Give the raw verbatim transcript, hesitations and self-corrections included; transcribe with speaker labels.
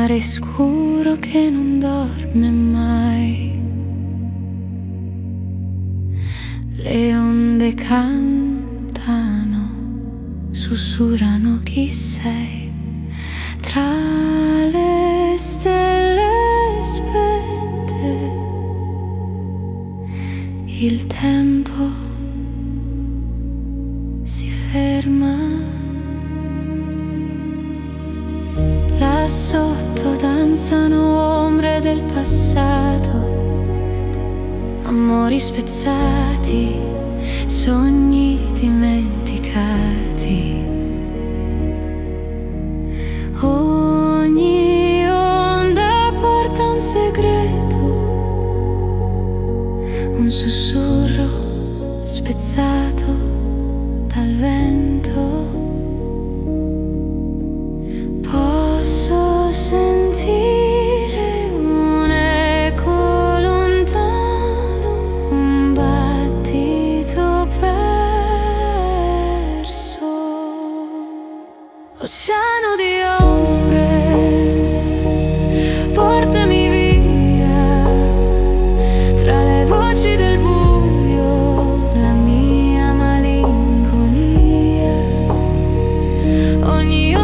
Speaker 1: mare scuro che non dorme mai. Le onde cantano, sussurrano chi sei tra le stelle spente. Il tempo si ferma. Là sotto danzano ombre del passato, amori spezzati, sogni dimenticati. Ogni onda porta un segreto, un sussurro spezzato dal vento. Posso sentire un eco lontano, un battito perso. Oceano di ombre, portami via tra le voci del buio, la mia malinconia. Ogni